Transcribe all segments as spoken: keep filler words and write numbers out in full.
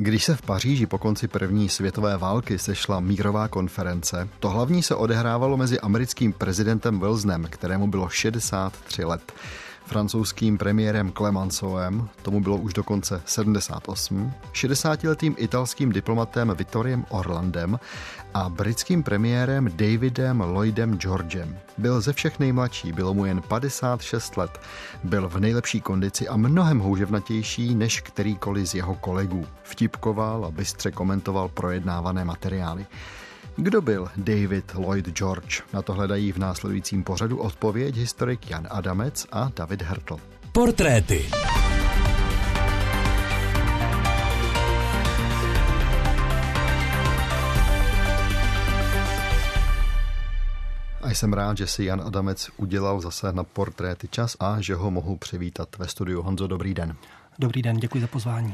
Když se v Paříži po konci první světové války sešla mírová konference, to hlavní se odehrávalo mezi americkým prezidentem Wilsonem, kterému bylo šedesát tři let, francouzským premiérem Clemenceauem, tomu bylo už dokonce sedmdesát osm, šedesátiletým italským diplomatem Vittoriem Orlandem a britským premiérem Davidem Lloydem Georgem. Byl ze všech nejmladší, bylo mu jen padesát šest let. Byl v nejlepší kondici a mnohem houževnatější než kterýkoliv z jeho kolegů. Vtipkoval a bystře komentoval projednávané materiály. Kdo byl David Lloyd George? Na to hledají v následujícím pořadu odpověď historik Jan Adamec a David Hertl. Portréty. A jsem rád, že si Jan Adamec udělal zase na Portréty čas a že ho mohu přivítat ve studiu. Honzo, dobrý den. Dobrý den, děkuji za pozvání.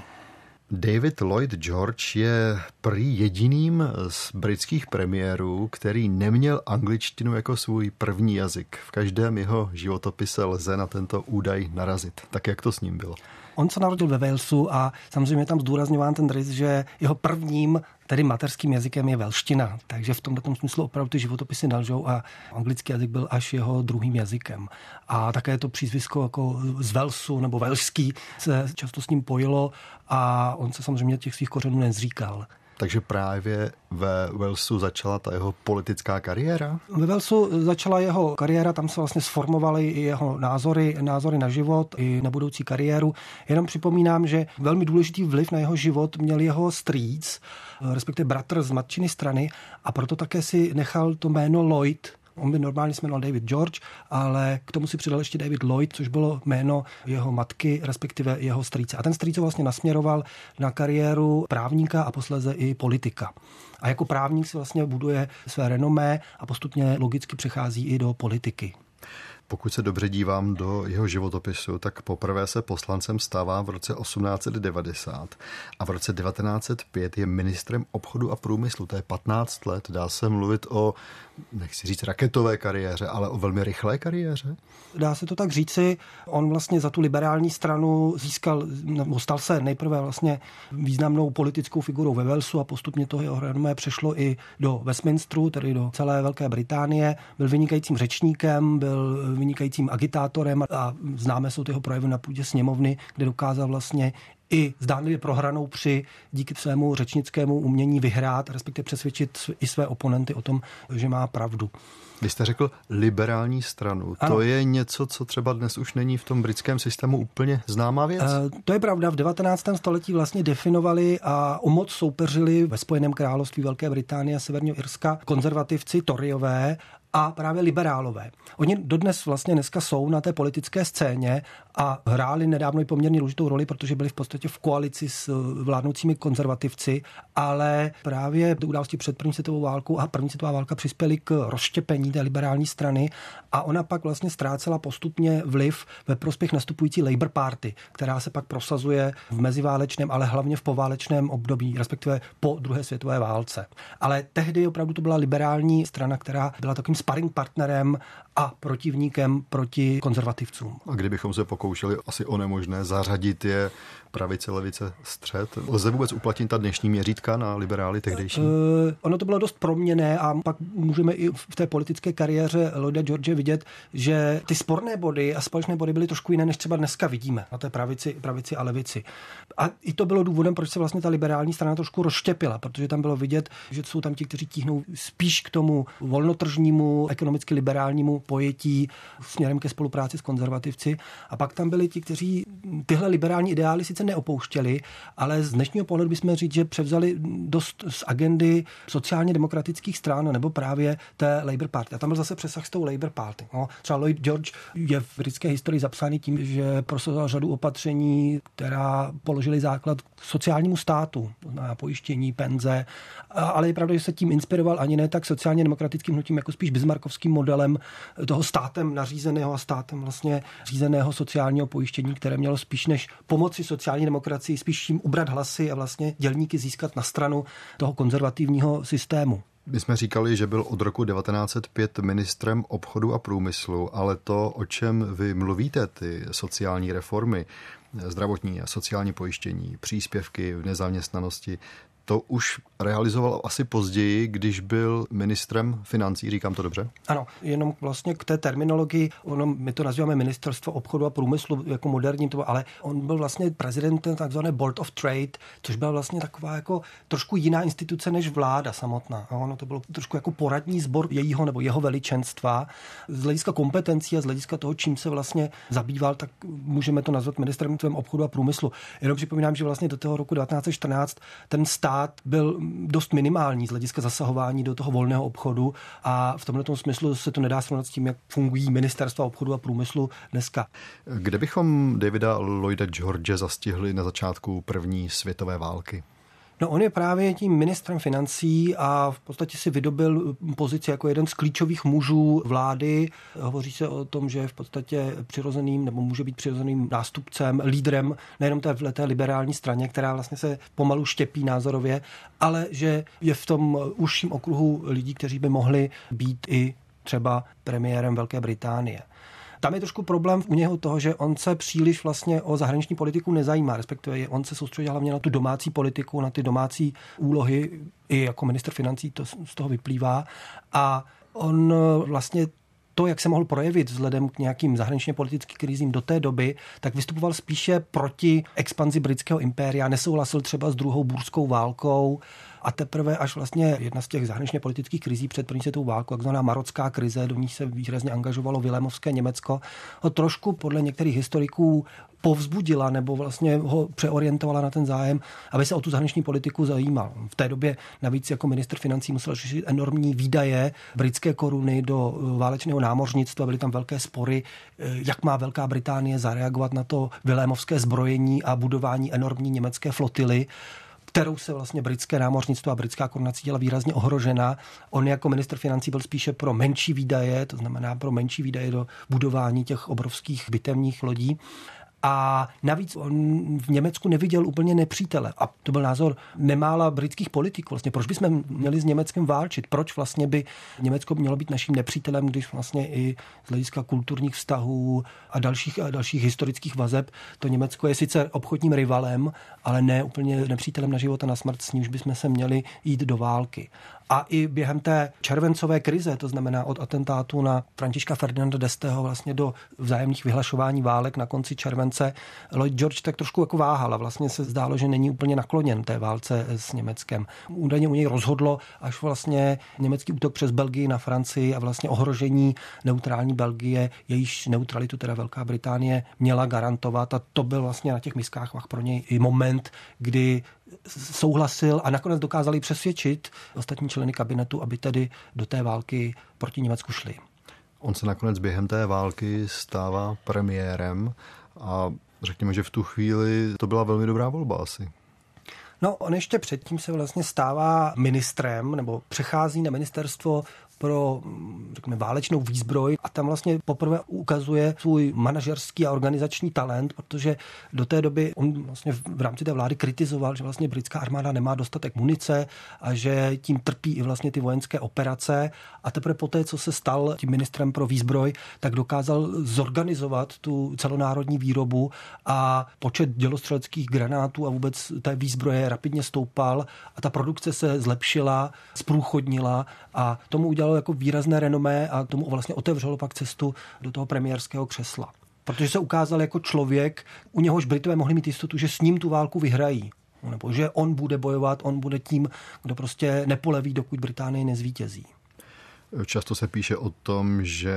David Lloyd George je prý jediným z britských premiérů, který neměl angličtinu jako svůj první jazyk. V každém jeho životopise lze na tento údaj narazit. Tak jak to s ním bylo? On se narodil ve Walesu a samozřejmě je tam zdůrazňován ten rys, že jeho prvním, tedy mateřským jazykem je velština. Takže v tomto smyslu opravdu ty životopisy nelžou a anglický jazyk byl až jeho druhým jazykem. A také to přízvisko jako z Walesu nebo velšský se často s ním pojilo a on se samozřejmě těch svých kořenů nezříkal. Takže právě ve Walesu začala ta jeho politická kariéra? Ve Walesu začala jeho kariéra, tam se vlastně sformovaly i jeho názory, názory na život i na budoucí kariéru. Jenom připomínám, že velmi důležitý vliv na jeho život měl jeho strýc, respektive bratr z matčiny strany a proto také si nechal to jméno Lloyd. On by normálně se jmenoval David George, ale k tomu si přidal ještě David Lloyd, což bylo jméno jeho matky, respektive jeho strýce. A ten strýc vlastně nasměroval na kariéru právníka a posléze i politika. A jako právník si vlastně buduje své renomé a postupně logicky přechází i do politiky. Pokud se dobře dívám do jeho životopisu, tak poprvé se poslancem stává v roce osmnáct set devadesát a v roce devatenáct set pět je ministrem obchodu a průmyslu. To je patnáct let. Dá se mluvit o, nechci říct raketové kariéře, ale o velmi rychlé kariéře? Dá se to tak říci. On vlastně za tu liberální stranu získal, nebo stal se nejprve vlastně významnou politickou figurou ve Walesu a postupně to jeho renomé přešlo i do Westminsteru, tedy do celé Velké Británie. Byl vynikajícím řečníkem, byl vynikajícím agitátorem a známe jsou jeho projevy na půdě sněmovny, kde dokázal vlastně i zdánlivě prohranou při díky svému řečnickému umění vyhrát, respektive přesvědčit i své oponenty o tom, že má pravdu. Vy jste řekl liberální stranu. Ano. To je něco, co třeba dnes už není v tom britském systému úplně známá věc? E, to je pravda. V devatenáctém století vlastně definovali a o moc soupeřili ve Spojeném království Velké Británie a Severního Irska konzervativci, Toryové a právě liberálové. Oni dodnes vlastně dneska jsou na té politické scéně a hráli nedávno i poměrně důležitou roli, protože byli v podstatě v koalici s vládnoucími konzervativci, ale právě události před první světovou válkou a první světová válka přispěly k rozštěpení té liberální strany a ona pak vlastně ztrácela postupně vliv ve prospěch nastupující Labour Party, která se pak prosazuje v meziválečném, ale hlavně v poválečném období, respektive po druhé světové válce. Ale tehdy opravdu to byla liberální strana, která byla takovým sparring partnerem a protivníkem proti konzervativcům. A kdybychom se pokoušeli asi o nemožné zařadit je pravice, levice, střed, lze vůbec uplatnit ta dnešní měřítka na liberály tehdejší? Uh, ono to bylo dost proměnné a pak můžeme i v té politické kariéře Lloyda George vidět, že ty sporné body a společné body byly trošku jiné, než třeba dneska vidíme na té pravici, pravici a levici. A i to bylo důvodem, proč se vlastně ta liberální strana trošku rozštěpila, protože tam bylo vidět, že jsou tam ti, kteří tíhnou spíš k tomu volnotržnímu, ekonomicky liberálnímu pojetí směrem ke spolupráci s konzervativci. A pak tam byli ti, kteří tyhle liberální ideály sice neopouštěli, ale z dnešního pohledu bychom říct, že převzali dost z agendy sociálně demokratických stran nebo právě té Labour Party. A tam byl zase přesah s tou Labour Party. No, třeba Lloyd George je v britské historii zapsaný tím, že prosazoval řadu opatření, která položili základ k sociálnímu státu, to znamená pojištění, penze, ale je pravda, že se tím inspiroval ani ne tak sociálně demokratickým hnutím, jako spíš bismarckovským modelem toho státem nařízeného a státem vlastně řízeného sociálního pojištění, které mělo spíš než pomoci sociální demokracii, spíš jim ubrat hlasy a vlastně dělníky získat na stranu toho konzervativního systému. My jsme říkali, že byl od roku devatenáct set pět ministrem obchodu a průmyslu, ale to, o čem vy mluvíte, ty sociální reformy, zdravotní a sociální pojištění, příspěvky v nezaměstnanosti, to už realizoval asi později, když byl ministrem financí, říkám to dobře? Ano, jenom vlastně k té terminologii, ono, my to nazýváme ministerstvo obchodu a průmyslu jako moderní, ale on byl vlastně prezidentem takzvané Board of Trade, což byla vlastně taková jako trošku jiná instituce než vláda samotná. Ono to bylo trošku jako poradní sbor jejího nebo jeho veličenstva. Z hlediska kompetencí a z hlediska toho, čím se vlastně zabýval, tak můžeme to nazvat ministerstvem obchodu a průmyslu. Jenom připomínám, že vlastně do toho roku devatenáct set čtrnáct ten stát byl dost minimální z hlediska zasahování do toho volného obchodu a v tomto smyslu se to nedá srovnat s tím, jak fungují ministerstva obchodu a průmyslu dneska. Kde bychom Davida Lloyda George zastihli na začátku první světové války? No, on je právě tím ministrem financí a v podstatě si vydobil pozici jako jeden z klíčových mužů vlády. Hovoří se o tom, že je v podstatě přirozeným nebo může být přirozeným nástupcem, lídrem nejenom té, té liberální straně, která vlastně se pomalu štěpí názorově, ale že je v tom užším okruhu lidí, kteří by mohli být i třeba premiérem Velké Británie. Tam je trošku problém u něho toho, že on se příliš vlastně o zahraniční politiku nezajímá, respektive on se soustředí hlavně na tu domácí politiku, na ty domácí úlohy, i jako ministr financí to z toho vyplývá. A on vlastně to, jak se mohl projevit vzhledem k nějakým zahraničně politickým krizím do té doby, tak vystupoval spíše proti expanzi britského impéria, nesouhlasil třeba s druhou burskou válkou a teprve až vlastně jedna z těch zahraničně politických krizí před první světovou válkou, takzvaná marotská krize, do ní se výrazně angažovalo Vilémovské Německo, ho trošku podle některých historiků povzbudila nebo vlastně ho přeorientovala na ten zájem, aby se o tu zahraniční politiku zajímal. V té době navíc jako ministr financí musel řešit enormní výdaje britské koruny do válečného námořnictva, byly tam velké spory, jak má Velká Británie zareagovat na to vilémovské zbrojení a budování enormní německé flotily, kterou se vlastně britské námořnictvo a britská koruna cítila výrazně ohrožena. On jako ministr financí byl spíše pro menší výdaje, to znamená pro menší výdaje do budování těch obrovských bitevních lodí. A navíc on v Německu neviděl úplně nepřítele. A to byl názor nemála britských politiků. Vlastně proč bychom měli s Německem válčit? Proč vlastně by Německo mělo být naším nepřítelem, když vlastně i z hlediska kulturních vztahů a dalších, a dalších historických vazeb to Německo je sice obchodním rivalem, ale ne úplně nepřítelem na život a na smrt, s nímž bychom se měli jít do války. A i během té červencové krize, to znamená od atentátu na Františka Ferdinanda d'Esteho vlastně do vzájemných vyhlašování válek na konci července, Lloyd George tak trošku jako váhal a vlastně se zdálo, že není úplně nakloněn té válce s Německem. Údajně u něj rozhodlo až vlastně německý útok přes Belgii na Francii a vlastně ohrožení neutrální Belgie, jejíž neutralitu teda Velká Británie měla garantovat a to byl vlastně na těch miskách vah pro něj i moment, kdy souhlasil a nakonec dokázali přesvědčit ostatní členy kabinetu, aby tedy do té války proti Německu šli. On se nakonec během té války stává premiérem a řekněme, že v tu chvíli to byla velmi dobrá volba asi. No, on ještě předtím se vlastně stává ministrem nebo přechází na ministerstvo pro, řekněme, válečnou výzbroj a tam vlastně poprvé ukazuje svůj manažerský a organizační talent, protože do té doby on vlastně v rámci té vlády kritizoval, že vlastně britská armáda nemá dostatek munice a že tím trpí i vlastně ty vojenské operace a teprve poté, co se stal tím ministrem pro výzbroj, tak dokázal zorganizovat tu celonárodní výrobu a počet dělostřeleckých granátů a vůbec té výzbroje rapidně stoupal a ta produkce se zlepšila, zprůchodnila a tomu udělal jako výrazné renomé a tomu vlastně otevřelo pak cestu do toho premiérského křesla. Protože se ukázal jako člověk, u něhož Britové mohli mít jistotu, že s ním tu válku vyhrají. Nebo že on bude bojovat, on bude tím, kdo prostě nepoleví, dokud Británie nezvítězí. Často se píše o tom, že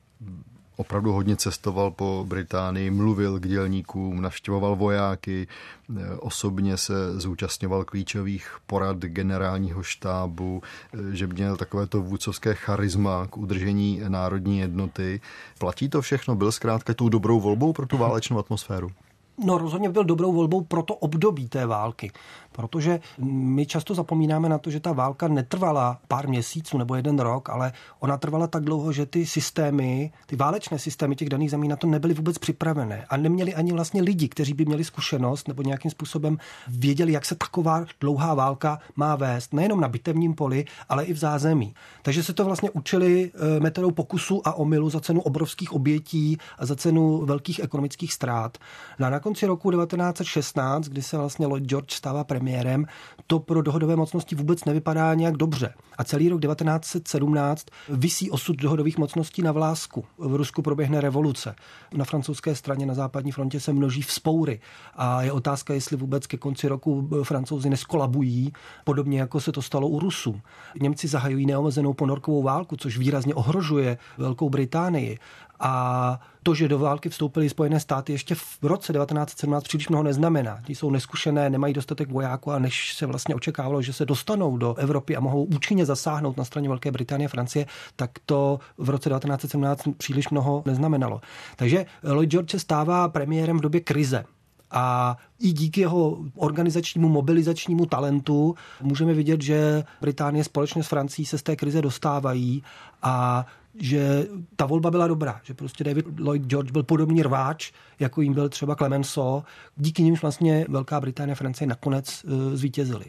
opravdu hodně cestoval po Británii, mluvil k dělníkům, navštěvoval vojáky, osobně se zúčastňoval klíčových porad generálního štábu, že měl takovéto vůdcovské charisma k udržení národní jednoty. Platí to všechno? Byl zkrátka tou dobrou volbou pro tu válečnou atmosféru? No rozhodně byl dobrou volbou pro to období té války, protože my často zapomínáme na to, že ta válka netrvala pár měsíců nebo jeden rok, ale ona trvala tak dlouho, že ty systémy, ty válečné systémy těch daných zemí na to nebyly vůbec připravené a neměli ani vlastně lidi, kteří by měli zkušenost nebo nějakým způsobem věděli, jak se taková dlouhá válka má vést, nejenom na bitevním poli, ale i v zázemí. Takže se to vlastně učili metodou pokusu a omylu za cenu obrovských obětí a za cenu velkých ekonomických ztrát. Na, na konci roku devatenáct set šestnáct, kdy se vlastně Lloyd George stává premiérem, to pro dohodové mocnosti vůbec nevypadá nějak dobře. A celý rok devatenáct set sedmnáct visí osud dohodových mocností na vlásku. V Rusku proběhne revoluce. Na francouzské straně na západní frontě se množí vzpoury. A je otázka, jestli vůbec ke konci roku Francouzi neskolabují, podobně jako se to stalo u Rusů. Němci zahajují neomezenou ponorkovou válku, což výrazně ohrožuje Velkou Británii. A to, že do války vstoupily Spojené státy ještě v roce devatenáct set sedmnáct příliš mnoho neznamená. Ti jsou neskušené, nemají dostatek vojáků a než se vlastně očekávalo, že se dostanou do Evropy a mohou účinně zasáhnout na straně Velké Británie a Francie, tak to v roce devatenáct set sedmnáct příliš mnoho neznamenalo. Takže Lloyd George se stává premiérem v době krize. A i díky jeho organizačnímu, mobilizačnímu talentu můžeme vidět, že Británie společně s Francií se z té krize dostávají a že ta volba byla dobrá, že prostě David Lloyd George byl podobný rváč, jako jim byl třeba Clemenceau, díky nimž vlastně Velká Británie a Francie nakonec uh, zvítězily.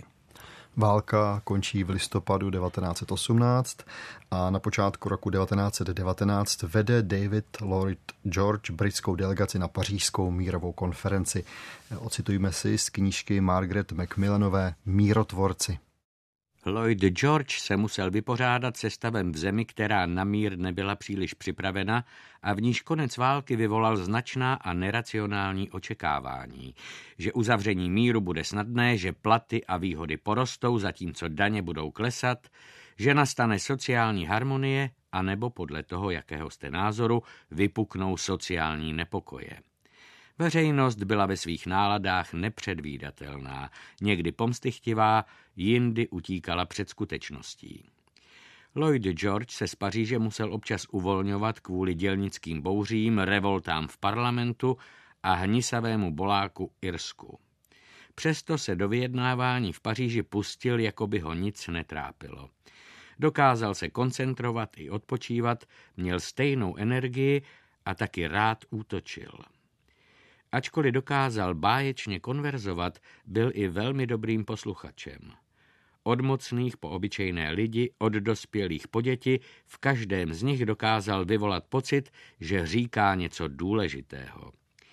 Válka končí v listopadu devatenáct set osmnáct a na počátku roku devatenáct set devatenáct vede David Lloyd George britskou delegaci na pařížskou mírovou konferenci. Ocitujme si z knížky Margaret Macmillanové Mírotvorci. Lloyd George se musel vypořádat se stavem v zemi, která na mír nebyla příliš připravena a v níž konec války vyvolal značná a neracionální očekávání, že uzavření míru bude snadné, že platy a výhody porostou, zatímco daně budou klesat, že nastane sociální harmonie, anebo podle toho, jakého jste názoru, vypuknou sociální nepokoje. Veřejnost byla ve svých náladách nepředvídatelná, někdy pomstychtivá, jindy utíkala před skutečností. Lloyd George se z Paříže musel občas uvolňovat kvůli dělnickým bouřím, revoltám v parlamentu a hnisavému boláku Irsku. Přesto se do vyjednávání v Paříži pustil, jako by ho nic netrápilo. Dokázal se koncentrovat i odpočívat, měl stejnou energii a taky rád útočil. Ačkoliv dokázal báječně konverzovat, byl i velmi dobrým posluchačem. Od mocných po obyčejné lidi, od dospělých po děti, v každém z nich dokázal vyvolat pocit, že říká něco důležitého.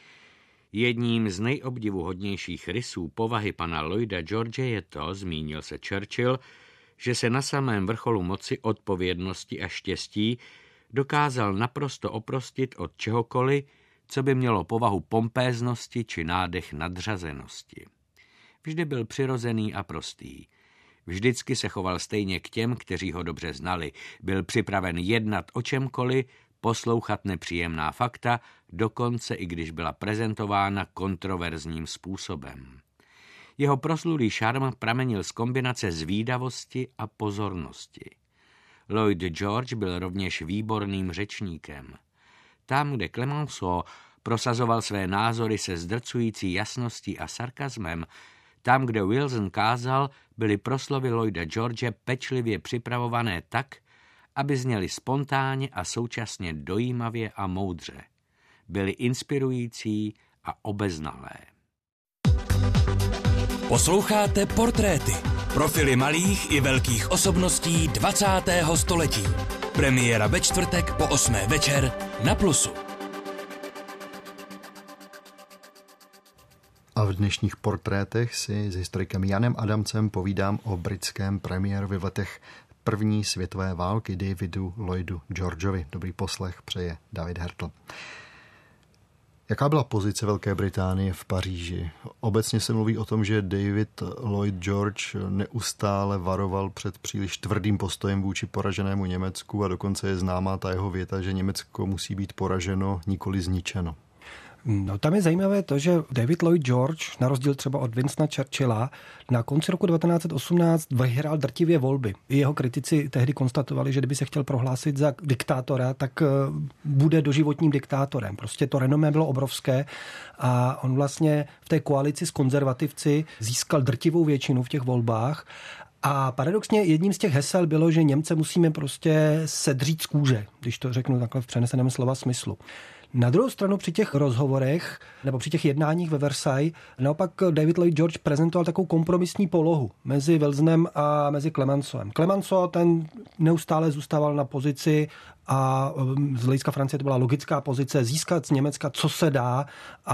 Jedním z nejobdivuhodnějších rysů povahy pana Lloyda George je to, zmínil se Churchill, že se na samém vrcholu moci, odpovědnosti a štěstí dokázal naprosto oprostit od čehokoliv, co by mělo povahu pompéznosti či nádech nadřazenosti. Vždy byl přirozený a prostý. Vždycky se choval stejně k těm, kteří ho dobře znali. Byl připraven jednat o čemkoliv, poslouchat nepříjemná fakta, dokonce i když byla prezentována kontroverzním způsobem. Jeho proslulý šarm pramenil z kombinace zvídavosti a pozornosti. Lloyd George byl rovněž výborným řečníkem. Tam, kde Clemenceau prosazoval své názory se zdrcující jasností a sarkazmem, tam, kde Wilson kázal, byly proslovy Lloyda George pečlivě připravované tak, aby zněly spontánně a současně dojímavě a moudře. Byly inspirující a obeznalé. Posloucháte Portréty. Profily malých i velkých osobností dvacátého století. Premiéra ve čtvrtek po osmé večer na Plusu. A v dnešních portrétech si s historikem Janem Adamcem povídám o britském premiérovi v letech první světové války Davidu Lloydu Georgeovi. Dobrý poslech přeje David Hertl. Jaká byla pozice Velké Británie v Paříži? Obecně se mluví o tom, že David Lloyd George neustále varoval před příliš tvrdým postojem vůči poraženému Německu a dokonce je známá ta jeho věta, že Německo musí být poraženo, nikoli zničeno. No, tam je zajímavé to, že David Lloyd George, na rozdíl třeba od Winstona Churchilla, na konci roku devatenáct set osmnáct vyhrál drtivě volby. I jeho kritici tehdy konstatovali, že kdyby se chtěl prohlásit za diktátora, tak bude doživotním diktátorem. Prostě to renomé bylo obrovské a on vlastně v té koalici s konzervativci získal drtivou většinu v těch volbách. A paradoxně jedním z těch hesel bylo, že Němce musíme prostě sedřít z kůže, když to řeknu takhle v přeneseném slova smyslu. Na druhou stranu při těch rozhovorech nebo při těch jednáních ve Versailles naopak David Lloyd George prezentoval takovou kompromisní polohu mezi Wilsonem a mezi Clemencem. Clemenceau ten neustále zůstával na pozici a z hlediska Francie to byla logická pozice získat z Německa, co se dá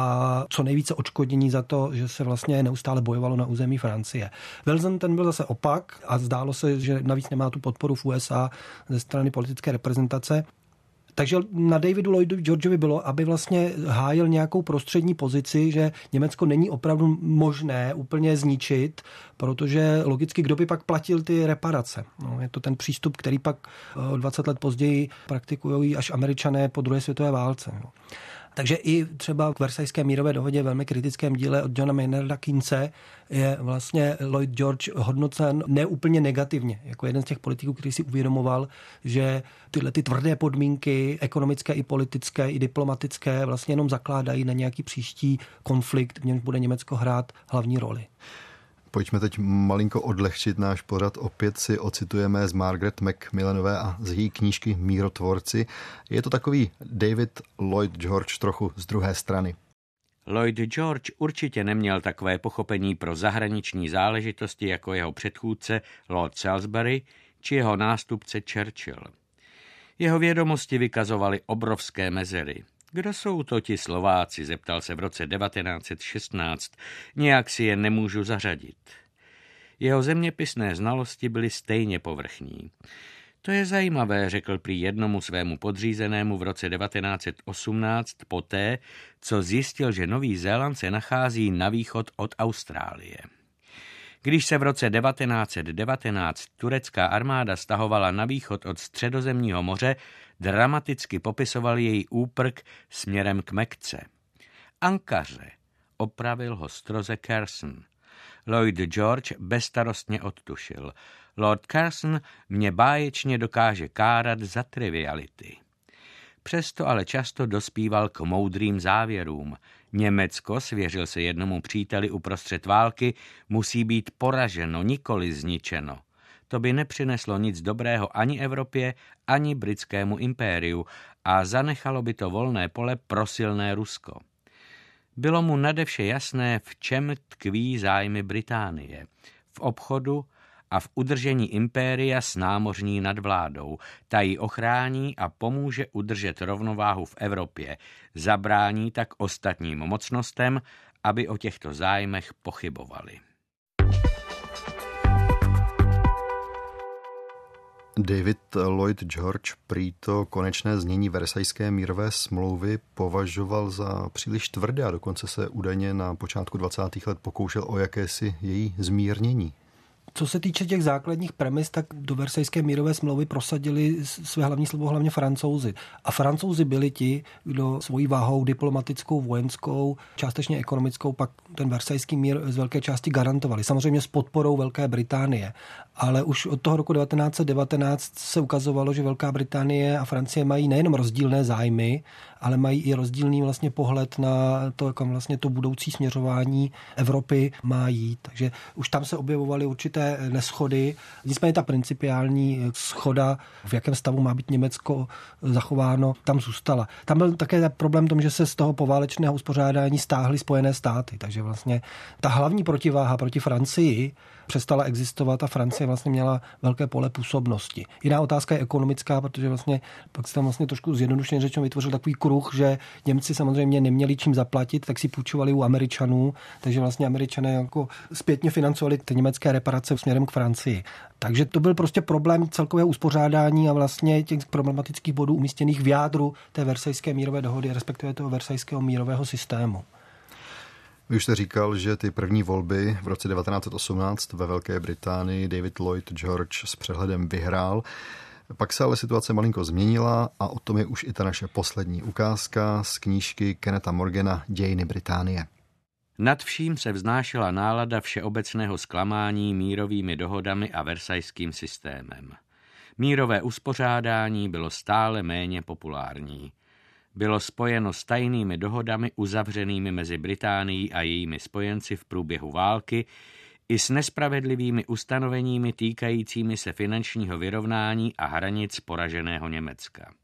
a co nejvíce odškodnění za to, že se vlastně neustále bojovalo na území Francie. Wilson ten byl zase opak a zdálo se, že navíc nemá tu podporu v U S A ze strany politické reprezentace. Takže na Davidu Lloydu Georgeovi bylo, aby vlastně hájil nějakou prostřední pozici, že Německo není opravdu možné úplně zničit, protože logicky kdo by pak platil ty reparace. No, je to ten přístup, který pak dvacet let později praktikují až Američané po druhé světové válce. No. Takže i třeba k Versajské mírové dohodě, velmi kritickém díle od Johna Maynarda Keynese, je vlastně Lloyd George hodnocen neúplně negativně, jako jeden z těch politiků, který si uvědomoval, že tyhle ty tvrdé podmínky, ekonomické i politické, i diplomatické, vlastně jenom zakládají na nějaký příští konflikt, v němž bude Německo hrát hlavní roli. Pojďme teď malinko odlehčit náš pořad. Opět si ocitujeme z Margaret Macmillanové a z její knížky Mírotvorci. Je to takový David Lloyd George trochu z druhé strany. Lloyd George určitě neměl takové pochopení pro zahraniční záležitosti jako jeho předchůdce Lord Salisbury či jeho nástupce Churchill. Jeho vědomosti vykazovaly obrovské mezery. Kdo jsou to ti Slováci, zeptal se v roce devatenáct set šestnáct, nějak si je nemůžu zařadit. Jeho zeměpisné znalosti byly stejně povrchní. To je zajímavé, řekl prý jednomu svému podřízenému v roce devatenáct set osmnáct poté, co zjistil, že Nový Zéland se nachází na východ od Austrálie. Když se v roce devatenáct set devatenáct turecká armáda stahovala na východ od Středozemního moře, dramaticky popisoval její úprk směrem k Mekce. Ankaře, opravil ho stroze Carson. Lloyd George bezstarostně odtušil. Lord Carson mě báječně dokáže kárat za triviality. Přesto ale často dospíval k moudrým závěrům. Německo, svěřil se jednomu příteli uprostřed války, musí být poraženo, nikoli zničeno. To by nepřineslo nic dobrého ani Evropě, ani britskému impériu a zanechalo by to volné pole pro silné Rusko. Bylo mu nadevše jasné, v čem tkví zájmy Británie. V obchodu a v udržení impéria s námořní nadvládou. Ta ji ochrání a pomůže udržet rovnováhu v Evropě. Zabrání tak ostatním mocnostem, aby o těchto zájmech pochybovali. David Lloyd George prý to konečné znění Versajské mírové smlouvy považoval za příliš tvrdé a dokonce se údajně na počátku dvacátých let pokoušel o jakési její zmírnění. Co se týče těch základních premis, tak do Versajské mírové smlouvy prosadili své hlavní slovo hlavně Francouzi. A Francouzi byli ti, kdo svojí váhou diplomatickou, vojenskou, částečně ekonomickou, pak ten Versajský mír z velké části garantovali. Samozřejmě s podporou Velké Británie. Ale už od toho roku devatenáct set devatenáct se ukazovalo, že Velká Británie a Francie mají nejenom rozdílné zájmy, ale mají i rozdílný vlastně pohled na to, kam vlastně to budoucí směřování Evropy má jít. Takže už tam se objevovaly určité neschody. Nicméně ta principiální schoda, v jakém stavu má být Německo zachováno, tam zůstala. Tam byl také problém v tom, že se z toho poválečného uspořádání stáhly Spojené státy. Takže vlastně ta hlavní protiváha proti Francii přestala existovat a Francie vlastně měla velké pole působnosti. Jiná otázka je ekonomická, protože vlastně pak se tam vlastně trošku zjednodušeně řečeno vytvořil takový kruh, že Němci samozřejmě neměli čím zaplatit, tak si půjčovali u Američanů, takže vlastně Američané jako zpětně financovali ty německé reparace směrem k Francii. Takže to byl prostě problém celkového uspořádání a vlastně těch problematických bodů umístěných v jádru té Versajské mírové dohody, respektive toho Versajského mírového systému. Vy už jste říkal, že ty první volby v roce devatenáct set osmnáct ve Velké Británii David Lloyd George s přehledem vyhrál. Pak se ale situace malinko změnila a o tom je už i ta naše poslední ukázka z knížky Kennetha Morgana Dějiny Británie. Nad vším se vznášela nálada všeobecného zklamání mírovými dohodami a versajským systémem. Mírové uspořádání bylo stále méně populární. Bylo spojeno s tajnými dohodami uzavřenými mezi Británií a jejími spojenci v průběhu války i s nespravedlivými ustanoveními týkajícími se finančního vyrovnání a hranic poraženého Německa.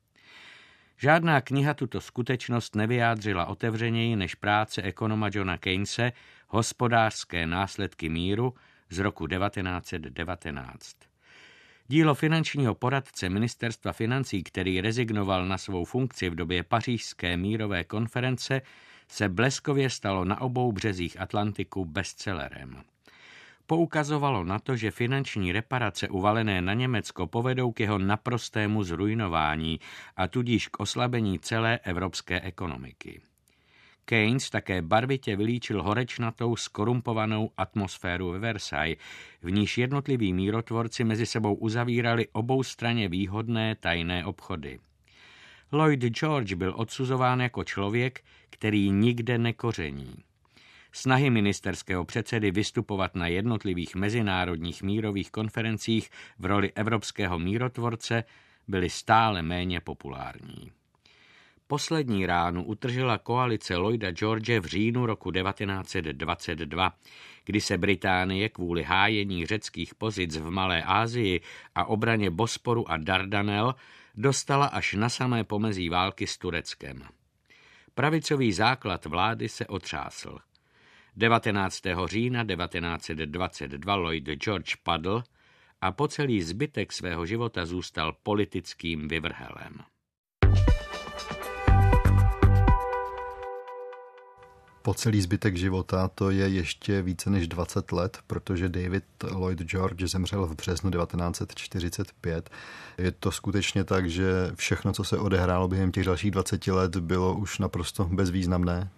Žádná kniha tuto skutečnost nevyjádřila otevřeněji než práce ekonoma Johna Keynese Hospodářské následky míru z roku devatenáct set devatenáct. Dílo finančního poradce ministerstva financí, který rezignoval na svou funkci v době pařížské mírové konference, se bleskově stalo na obou březích Atlantiku bestsellerem. Poukazovalo na to, že finanční reparace uvalené na Německo povedou k jeho naprostému zrujnování a tudíž k oslabení celé evropské ekonomiky. Keynes také barvitě vylíčil horečnatou, skorumpovanou atmosféru ve Versailles, v níž jednotliví mírotvorci mezi sebou uzavírali oboustranně výhodné tajné obchody. Lloyd George byl odsuzován jako člověk, který nikde nekoření. Snahy ministerského předsedy vystupovat na jednotlivých mezinárodních mírových konferencích v roli evropského mírotvorce byly stále méně populární. Poslední ránu utržila koalice Lloyda George v říjnu roku devatenáct set dvacet dva, kdy se Británie kvůli hájení řeckých pozic v Malé Asii a obraně Bosporu a Dardanel dostala až na samé pomezí války s Tureckem. Pravicový základ vlády se otřásl. devatenáctého října devatenáct set dvacet dva Lloyd George padl a po celý zbytek svého života zůstal politickým vyvrhelem. Po celý zbytek života to je ještě více než dvacet let, protože David Lloyd George zemřel v březnu devatenáct set čtyřicet pět. Je to skutečně tak, že všechno, co se odehrálo během těch dalších dvaceti let, bylo už naprosto bezvýznamné?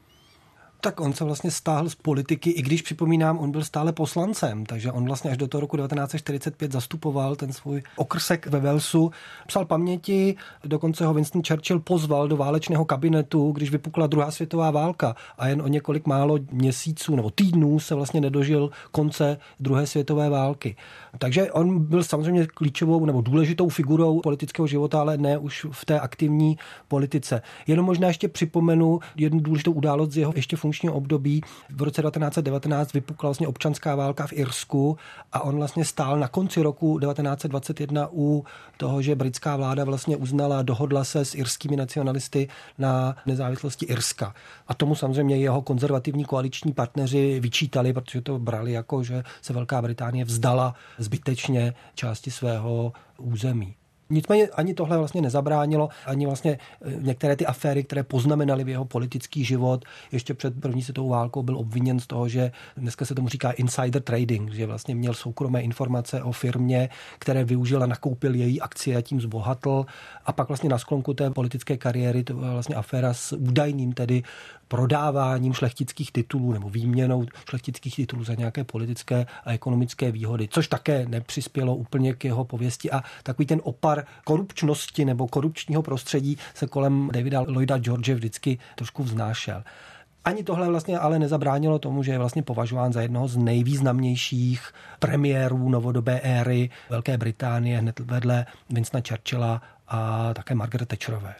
Tak on se vlastně stáhl z politiky, i když připomínám, on byl stále poslancem, takže on vlastně až do toho roku devatenáct set čtyřicet pět zastupoval ten svůj okrsek ve Walesu. Psal paměti, dokonce ho Winston Churchill pozval do válečného kabinetu, když vypukla druhá světová válka a jen o několik málo měsíců nebo týdnů se vlastně nedožil konce druhé světové války. Takže on byl samozřejmě klíčovou nebo důležitou figurou politického života, ale ne už v té aktivní politice. Jenom možná ještě připomenu jednu důležitou událost z jeho ještě funkčního období. V roce devatenáct set devatenáct vypukla vlastně občanská válka v Irsku a on vlastně stál na konci roku devatenáct set dvacet jedna u toho, že britská vláda vlastně uznala, dohodla se s irskými nacionalisty na nezávislosti Irska. A tomu samozřejmě jeho konzervativní koaliční partneři vyčítali, protože to brali jako, že se Velká Británie vzdala zbytečně části svého území. Nicméně ani tohle vlastně nezabránilo, ani vlastně některé ty aféry, které poznamenaly v jeho politický život. Ještě před první světovou válkou byl obviněn z toho, že dneska se tomu říká insider trading, že vlastně měl soukromé informace o firmě, které využil a nakoupil její akcie a tím zbohatl. A pak vlastně na sklonku té politické kariéry to byla vlastně aféra s údajným tedy prodáváním šlechtických titulů nebo výměnou šlechtických titulů za nějaké politické a ekonomické výhody, což také nepřispělo úplně k jeho pověsti a takový ten opar korupčnosti nebo korupčního prostředí se kolem Davida Lloyda George vždycky trošku vznášel. Ani tohle vlastně ale nezabránilo tomu, že je vlastně považován za jednoho z nejvýznamnějších premiérů novodobé éry Velké Británie hned vedle Winstona Churchilla a také Margaret Thatcherové.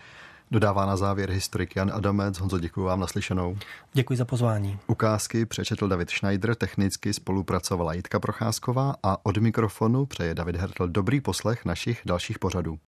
Dodává na závěr historik Jan Adamec. Honzo, děkuji vám, naslyšenou. Děkuji za pozvání. Ukázky přečetl David Schneider, technicky spolupracovala Jitka Procházková a od mikrofonu přeje David Hertl dobrý poslech našich dalších pořadů.